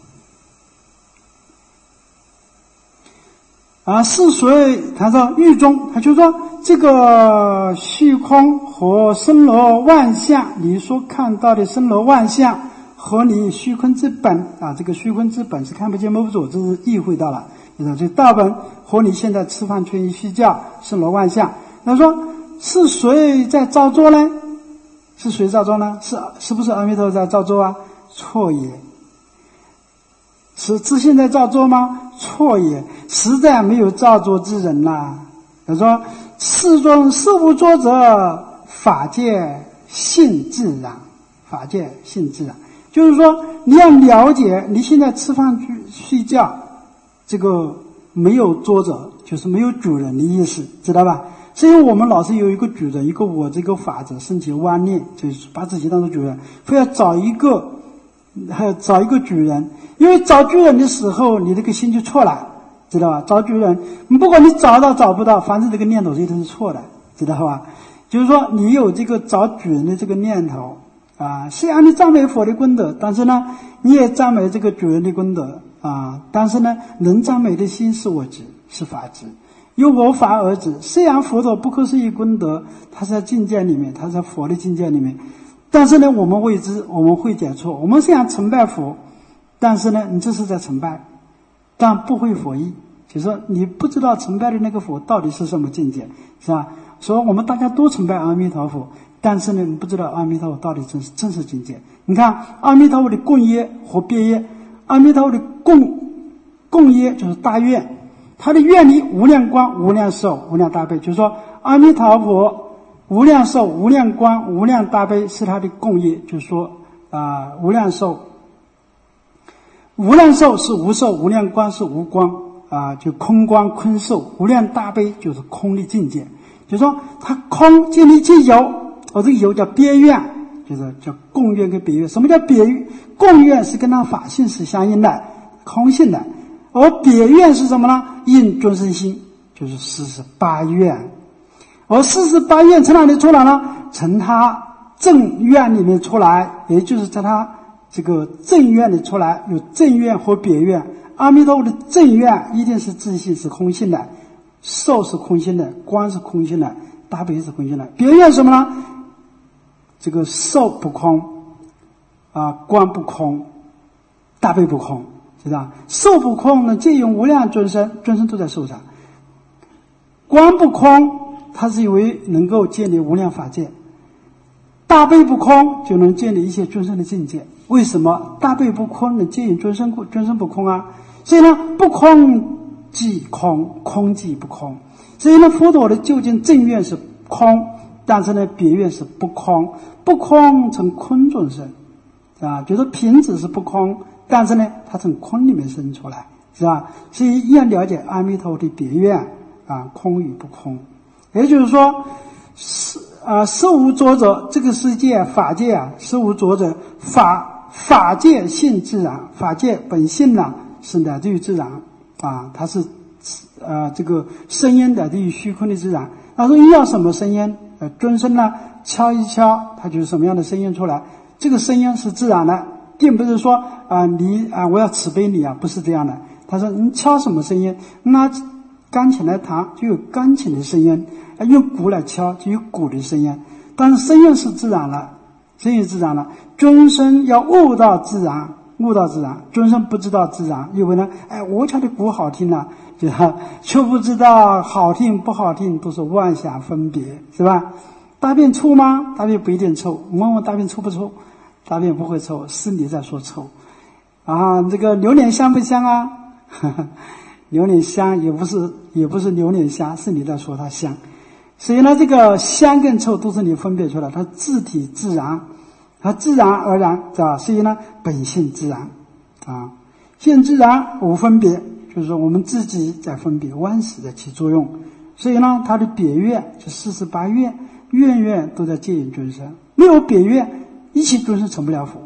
S1: 啊，是谁？他说狱中，他就说这个虚空和森罗万象，你所看到的森罗万象和你虚空之本啊，这个虚空之本是看不见摸不着，这是意会到了。你说这大本和你现在吃饭吹衣睡觉森罗万象，他说是谁在造作呢？是谁造作呢？是是不是阿弥陀在造作啊？错也。是自信在造作吗？错也，实在没有造作之人呐、啊。他说：“世尊事无作者，法界性自然，法界性自然。”就是说，你要了解，你现在吃饭去睡觉，这个没有作者，就是没有主人的意思，知道吧？所以我们老是有一个主人，一个我这个法者，升起妄念，就是把自己当做主人，非要找一个，还要找一个主人。因为找主人的时候，你这个心就错了，知道吧？找主人，不管你找到找不到，反正这个念头一定是错的，知道吧？就是说，你有这个找主人的这个念头啊，虽然你赞美佛的功德，但是呢，你也赞美这个主人的功德啊。但是呢，能赞美的心是我执，是法执，由我法而执。虽然佛陀不可思议功德，它是在境界里面，它是在佛的境界里面，但是呢，我们未知，我们会解错。我们虽然崇拜佛。但是呢，你这是在崇拜，但不会佛意，就是说你不知道崇拜的那个佛到底是什么境界，是吧？所以我们大家都崇拜阿弥陀佛，但是呢，你不知道阿弥陀佛到底真是真实境界。你看阿弥陀佛的共业和别业，阿弥陀佛的共共业就是大愿，他的愿力无量光、无量寿、无量大悲，就是说阿弥陀佛无量寿、无量光、无量大悲是他的共业，就是说啊、呃，无量寿。无量寿是无寿，无量光是无光啊，就空光空寿，无量大悲就是空的境界。就是说，它空建立即有，我这个有叫别愿，就是叫共愿跟别愿。什么叫别愿？共愿是跟它法性是相应的，空性的，而别愿是什么呢？应众生心，就是四十八愿。而四十八愿从哪里出来呢？从它正愿里面出来，也就是在它这个正愿的出来，有正愿和别愿。阿弥陀佛的正愿一定是自性是空性的，寿是空性的，光是空性的，大悲是空性的。别愿什么呢？这个寿不空啊，光不空，大悲不空，知道吧？寿不空呢，借用无量众生，众生都在寿上。光不空，它是因为能够建立无量法界。大悲不空，就能建立一切众生的境界。为什么大悲不空能接引众生？众生不空啊，所以呢，不空即空，空即不空。所以呢，佛陀的究竟正愿是空，但是呢，别愿是不空。不空从空中生，啊，就是瓶子是不空，但是呢，它从空里面生出来，是吧？所以要了解阿弥陀佛的别愿啊，空与不空，也就是说，是啊，事无着者，这个世界法界啊，事无着者，法。法界性自然，法界本性呢是来自于自然啊，它是呃这个声音来自于虚空的自然。他说要什么声音？呃，众生呢敲一敲，它就是什么样的声音出来？这个声音是自然的，并不是说啊、呃、你啊、呃、我要慈悲你啊，不是这样的。他说你敲什么声音？拿钢琴来弹就有钢琴的声音，用鼓来敲就有鼓的声音。但是声音是自然了。声音自然了，众生要悟到自然，悟到自然。众生不知道自然，以为呢，哎，我敲的鼓好听啊，就却不知道好听不好听都是妄想分别，是吧？大便臭吗？大便不一定臭，问问大便臭不臭？大便不会臭，是你在说臭。啊，这个榴莲香不香啊？呵呵，榴莲香也不是，也不是榴莲香，是你在说它香。所以呢，这个香跟臭都是你分别出来，它自体自然，它自然而然，是吧？所以呢，本性自然，啊，性自然无分别，就是说我们自己在分别，万事在起作用。所以呢，它的别愿就四十八愿，愿愿都在接引众生，没有别愿，一切众生成不了佛。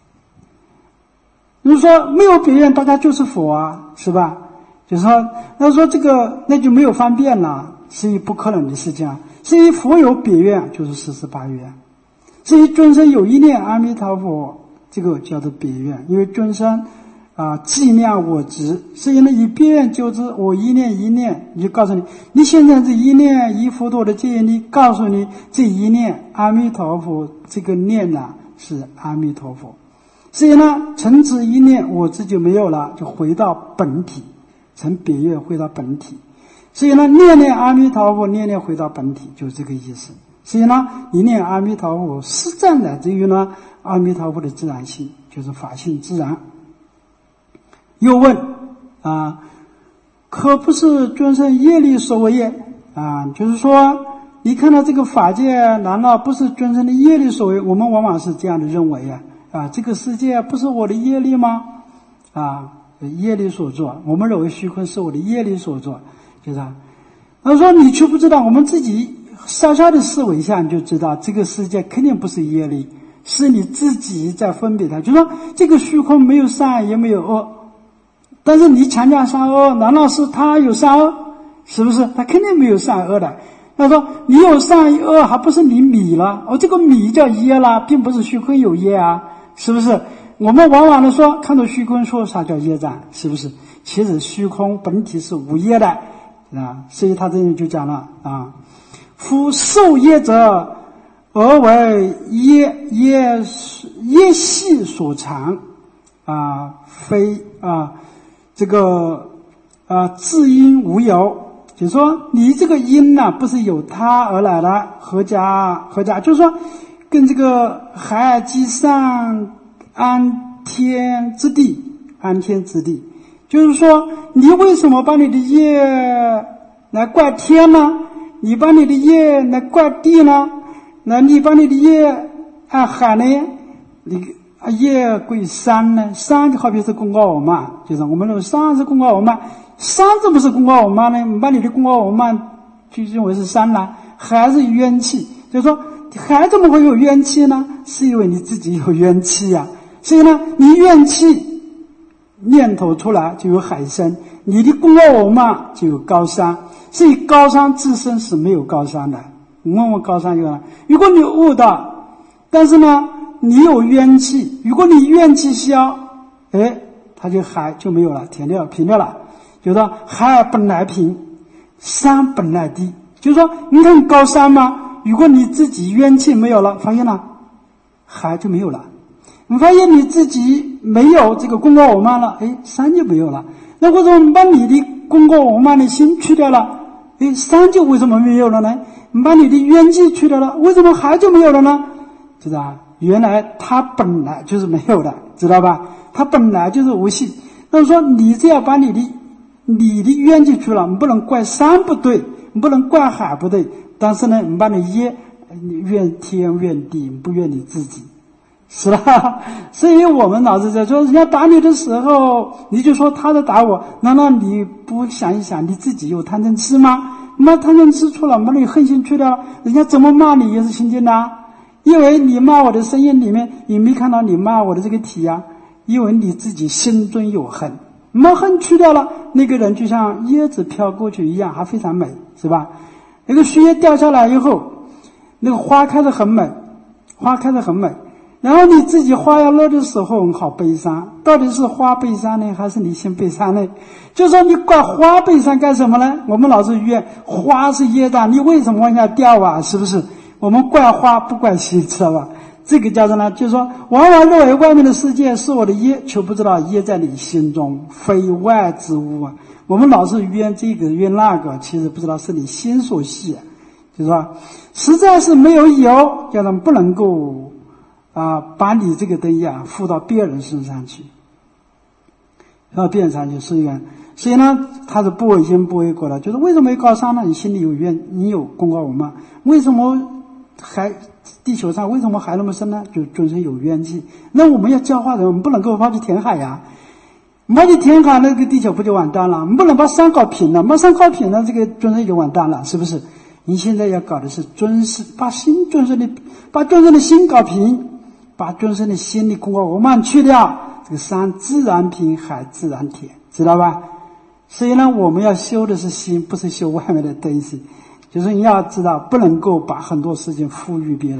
S1: 就是说没有别愿，大家就是佛啊，是吧？就是说，那说这个那就没有方便了。是一不可能的事情啊！所以佛有别愿，就是四十八愿。 至于尊生有一念阿弥陀佛，这个叫做别愿，因为尊生啊计量我执，所以呢以别愿救之，我一念一念，你就告诉你，你现在这一念一佛陀的戒愿力，告诉你这一念阿弥陀佛，这个念呢、啊、是阿弥陀佛。所以呢成此一念我执就没有了，就回到本体，成别愿回到本体。所以呢念念阿弥陀佛，念念回到本体，就是这个意思。所以呢一念阿弥陀佛实战乃至于呢阿弥陀佛的自然性，就是法性自然。又问啊，可不是尊生业力所为也啊？就是说你看到这个法界难道不是尊生的业力所为？我们往往是这样的认为啊，啊这个世界不是我的业力吗？啊业力所作，我们认为虚空是我的业力所作，就是啊。他说你却不知道，我们自己稍稍的思维一下，你就知道这个世界肯定不是业力，是你自己在分别它。就说这个虚空没有善也没有恶，但是你强调善恶，难道是他有善恶？是不是？他肯定没有善恶的。他说你有善恶，还不是你迷了？哦，这个迷叫业啦，并不是虚空有业啊，是不是？我们往往的说看到虚空说啥叫业障，是不是？其实虚空本体是无业的啊，所以他这里就讲了啊，夫受业者而为业业业系所藏啊，非啊这个啊自因无有，就是说你这个因呢、啊、不是由他而来的，何家何家，就是说跟这个海积上安天之地，安天之地，就是说你为什么把你的业来怪天呢？你把你的业来怪地呢？那你把你的业按海呢？你业归山呢？山就好比是功高我慢，就是我们认为山是功高我慢，山怎么是功高我慢呢？你把你的功高我慢就认为是山呢？海是冤气，就是说海怎么会有冤气呢？是因为你自己有冤气呀、啊。所以呢你怨气念头出来就有海生，你的功高我慢就有高山，所以高山自身是没有高山的。我问问高山有哪？如果你悟到，但是呢你有冤气，如果你怨气消，哎，它就海就没有了，填掉平掉了。就是说海本来平，山本来低，就是说你看高山吗？如果你自己冤气没有了，发现了海就没有了。你发现你自己没有这个功高我慢了，哎，山就没有了。那为什么把你的功高我慢的心去掉了，哎，山就为什么没有了呢？你把你的冤气去掉了，为什么海就没有了呢？知道吧？原来它本来就是没有的，知道吧？它本来就是无性。那么说你只要把你的你的冤气去了，你不能怪山不对，你不能怪海不对，但是呢你把你业你怨天怨地，你不怨你自己，是吧？所以我们老是在说人家打你的时候你就说他在打我，难道你不想一想你自己有贪嗔痴吗？你把贪嗔痴出了，把你恨心去掉了，人家怎么骂你也是心经的啊。因为你骂我的声音里面你没看到你骂我的这个体啊，因为你自己心中有恨，把恨去掉了，那个人就像叶子飘过去一样，还非常美，是吧？那个树叶掉下来以后，那个花开得很美，花开得很美，然后你自己花要落的时候很好悲伤，到底是花悲伤呢还是你心悲伤呢？就说你怪花悲伤干什么呢？我们老是怨花是业障，你为什么往下掉啊？是不是？我们怪花不怪心，知道吧？这个叫做呢，就是说往往认为外面的世界是我的业，却不知道业在你心中，非外之物啊。我们老是怨这个怨那个，其实不知道是你心所系，就是说实在是没有有，叫他们不能够啊把你这个东西啊附到别人身上去，到别人上去是一个。所以呢他是不为因不为果的，就是为什么有高山呢？你心里有怨，你有功高我慢，为什么还地球上为什么还那么深呢？就尊生有冤气。那我们要教化人，我们不能够把去填海呀，把去填海，那个地球不就完蛋了？我们不能把山搞平了，把山搞平了，这个尊生就完蛋了，是不是？你现在要搞的是尊生，把心尊生的，把尊生的心搞平，把尊生的心里功高我慢去掉，这个山自然平，海自然填，知道吧？所以呢，我们要修的是心，不是修外面的东西。就是你要知道，不能够把很多事情赋予别人。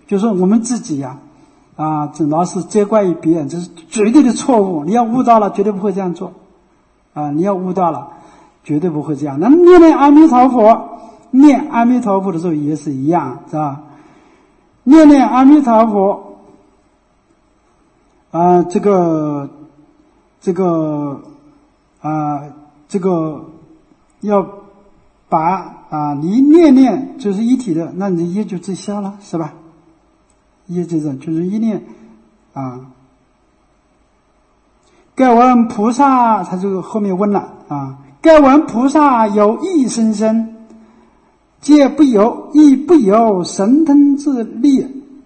S1: 就是我们自己呀、啊，啊，总老是责怪于别人，这是绝对的错误。你要悟到了，绝对不会这样做，啊，你要悟到了，绝对不会这样。那念念阿弥陀佛，念阿弥陀佛的时候也是一样，是吧？念念阿弥陀佛，啊，这个，这个，啊，这个要把啊，你念念就是一体的，那你业就自消了，是吧？业这种就是一念啊。盖闻菩萨，他这个后面问了啊，盖闻菩萨有意生生，皆不由，亦不由神通之力。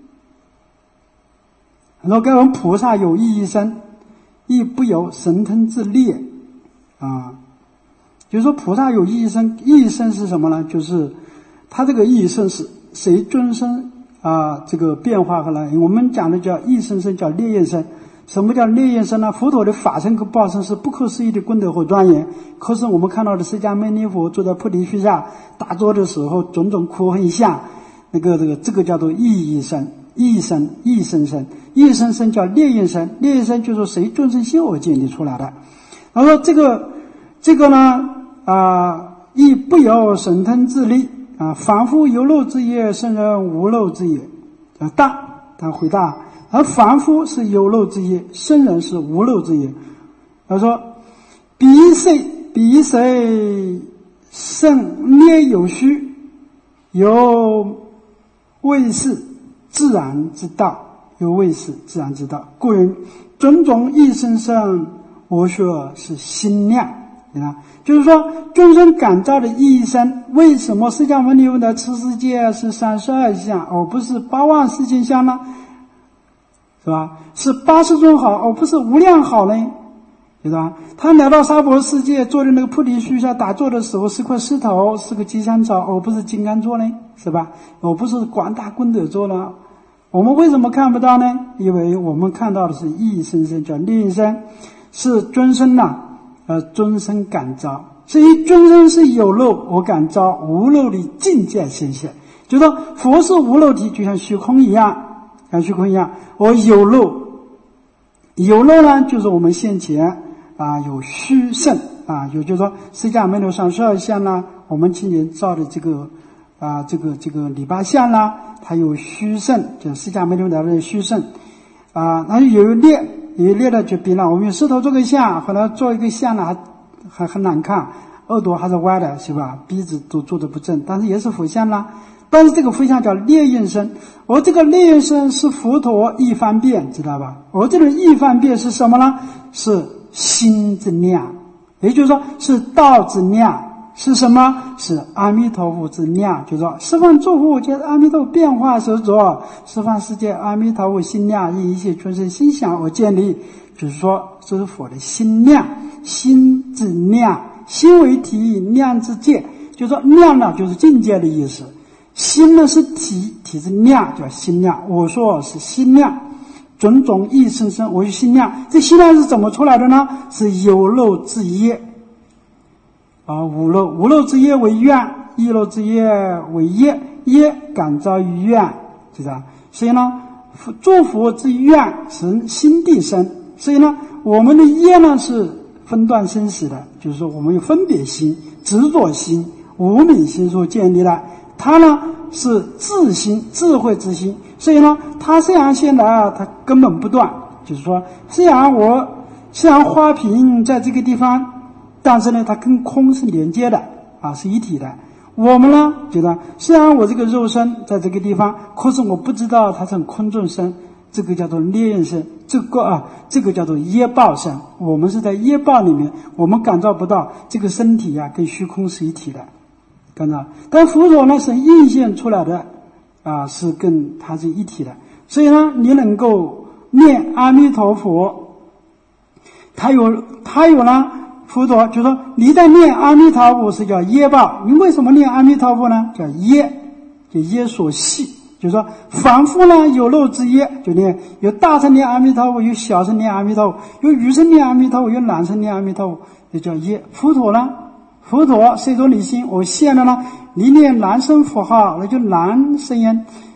S1: 然后盖闻菩萨有意一生，亦不由神通之力啊。就是说菩萨有意生，意生是什么呢？就是他这个意生是随尊生啊，这个变化和来。我们讲的叫意生生，叫烈焰生。什么叫烈焰生呢？佛陀的法身和报身是不可思议的功德和庄严。可是我们看到的释迦牟尼佛坐在菩提树下打坐的时候，种种苦恨相，那个这个这个叫做意义生，意生，意生生，意生生叫烈焰生，烈焰生就是随众生心而建立出来的。然后这个这个呢？啊，亦不由神通之力啊，凡夫有漏之业，圣人无漏之业。啊，答，他回答，而凡夫是有漏之业，圣人是无漏之业。他说：“彼谁彼谁圣灭有虚，有为是自然之道，有为是自然之道。故人种种意生生，我说是心量。”对吧？就是说，众生感召的意生，为什么释迦牟尼佛的此世界是三十二相，而不是八万四千相呢？是吧？是八十种好，而不是无量好呢？对吧？他来到娑婆世界，坐在那个菩提树下打坐的时候，是块石头，是个吉祥草，而不是金刚座呢？是吧？而不是广大功德座呢？我们为什么看不到呢？因为我们看到的是意生生，叫念生，是尊生呐、啊。呃，尊生感召，所以尊生是有漏，我感召无漏的境界显现。就说佛是无漏体，就像虚空一样，像虚空一样。我有漏，有漏呢，就是我们先前啊有虚圣啊，有就是说释迦牟尼三十二相啦，我们今年造的这个啊这个这个礼拜像啦，它有虚圣，就释迦牟尼的虚圣啊，那有劣。有劣的就比了，我们用石头做个像，后来做一个像呢，还还很难看，耳朵还是歪的，是吧？鼻子都做的不正，但是也是佛像啦。但是这个佛像叫烈焰身，而这个烈焰身是佛陀一方便，知道吧？而这种一方便是什么呢？是心之量，也就是说是道之量。是什么？是阿弥陀佛之量，就是说十方诸佛皆是阿弥陀佛变化所作，十方世界阿弥陀佛心量，因一切众生心想而建立。就是说这是佛的心量，心之量，心为体，量之界。就是说量呢就是境界的意思，心呢是体，体之量叫心量。我说是心量，种种意生生，我是心量。这心量是怎么出来的呢？是有漏之业啊，无漏，无漏之业为愿，一漏之业为业，业感召于愿，知道？所以呢，诸佛之愿是心地生，所以呢，我们的业呢是分段生死的，就是说我们有分别心、执着心、无明心所建立的，它呢是自心、智慧之心，所以呢，它虽然现在啊，它根本不断，就是说，虽然我虽然花瓶在这个地方。但是呢，它跟空是连接的啊，是一体的。我们呢，觉得虽然我这个肉身在这个地方，可是我不知道它是空中身，这个叫做烈焰身，这个啊，这个叫做业报身。我们是在业报里面，我们感召不到这个身体啊，跟虚空是一体的，感召。但佛陀呢是映现出来的啊，是跟它是一体的。所以呢，你能够念阿弥陀佛，它有，它有呢。佛陀就说你在念阿弥陀佛是叫业报，你为什么念阿弥陀佛呢？叫业，就业所系，就是说凡夫呢有漏之业，就念有大声念阿弥陀佛，有小声念阿弥陀佛，有女声念阿弥陀佛，有男声念阿弥陀佛，也叫业。佛陀呢，佛陀随着你心，我现在呢，你念男声佛号，那就男声音，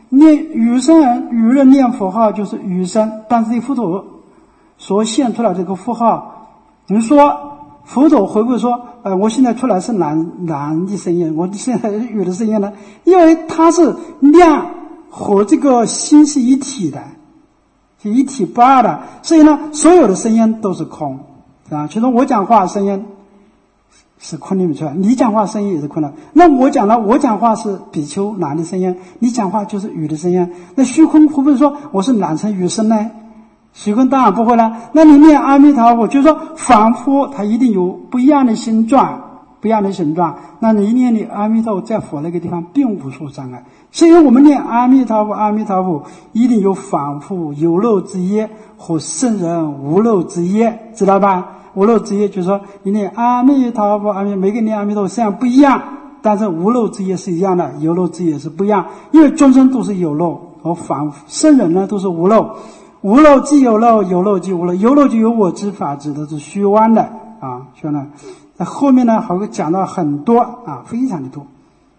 S1: 念与生人与人念佛号就是与生，但是佛陀所现出来这个符号，你说佛陀会不会说，呃，我现在出来是男男的声音，我现在女的声音呢？因为它是量和这个心是一体的，是一体不二的，所以呢，所有的声音都是空啊。其实我讲话声音是空里面出来，你讲话声音也是空的。那我讲了，我讲话是比丘男的声音，你讲话就是女的声音。那虚空会不会说我是男生女生呢？虚空当然不会了。那你念阿弥陀佛，就是说仿佛它一定有不一样的形状，不一样的形状。那你念你阿弥陀佛，在佛那个地方并无所障碍。所以我们念阿弥陀佛，阿弥陀佛一定有仿佛有漏之业和圣人无漏之业，知道吧？无漏之业就是说你念阿弥陀佛，阿弥每个念阿弥陀佛虽然不一样，但是无漏之业是一样的，有漏之业是不一样。因为众生都是有漏，和仿圣人呢都是无漏。无漏即有漏，有漏即无漏，有漏就有我之法，指的是虚妄的啊，虚妄的。那后面呢还会讲到很多啊，非常的多。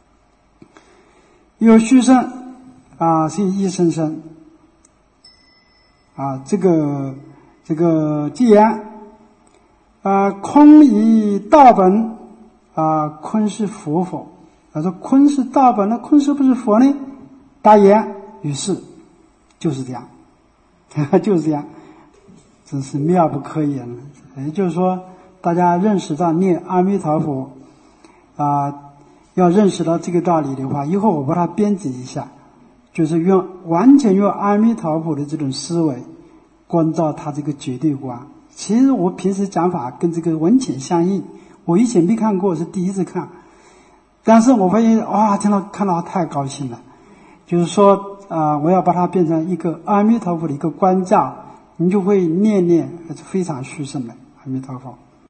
S1: 有虚声啊，是一声声啊，这个这个既然啊，空以道本啊，空是佛佛。他说空是道本，那空是不是佛呢？答言，于是就是这样。就是这样，真是妙不可言了。也就是说，大家认识到念阿弥陀佛啊，要认识到这个道理的话，以后我把它编辑一下，就是用完全用阿弥陀佛的这种思维关照他这个绝对观。其实我平时讲法跟这个文浅相应，我以前没看过，是第一次看，但是我发现哇，听到看到太高兴了。就是说啊、呃，我要把它变成一个阿弥陀佛的一个关照，你就会念念非常殊胜的阿弥陀佛。